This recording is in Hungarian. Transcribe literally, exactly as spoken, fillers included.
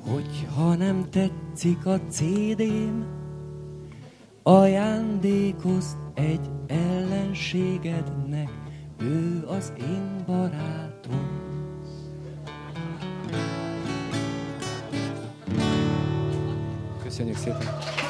Hogyha nem tetszik a cé dém, ajándékozd egy ellenségednek, ő az én barátom. Köszönjük szépen!